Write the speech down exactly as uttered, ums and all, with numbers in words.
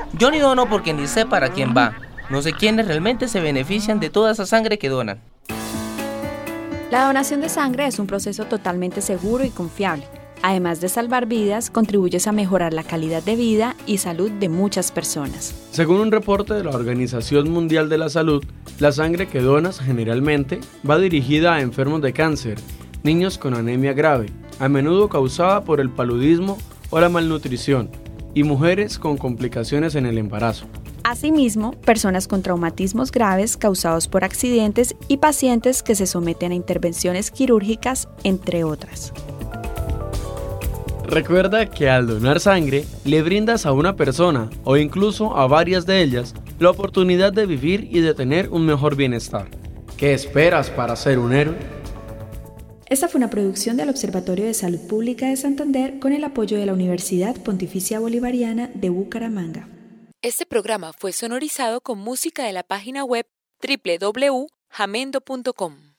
Yo ni dono porque ni sé para quién va. No sé quiénes realmente se benefician de toda esa sangre que donan. La donación de sangre es un proceso totalmente seguro y confiable. Además de salvar vidas, contribuyes a mejorar la calidad de vida y salud de muchas personas. Según un reporte de la Organización Mundial de la Salud, la sangre que donas generalmente va dirigida a enfermos de cáncer, niños con anemia grave, a menudo causada por el paludismo o la malnutrición, y mujeres con complicaciones en el embarazo. Asimismo, personas con traumatismos graves causados por accidentes y pacientes que se someten a intervenciones quirúrgicas, entre otras. Recuerda que al donar sangre, le brindas a una persona, o incluso a varias de ellas, la oportunidad de vivir y de tener un mejor bienestar. ¿Qué esperas para ser un héroe? Esta fue una producción del Observatorio de Salud Pública de Santander con el apoyo de la Universidad Pontificia Bolivariana de Bucaramanga. Este programa fue sonorizado con música de la página web doble u doble u doble u punto jamendo punto com.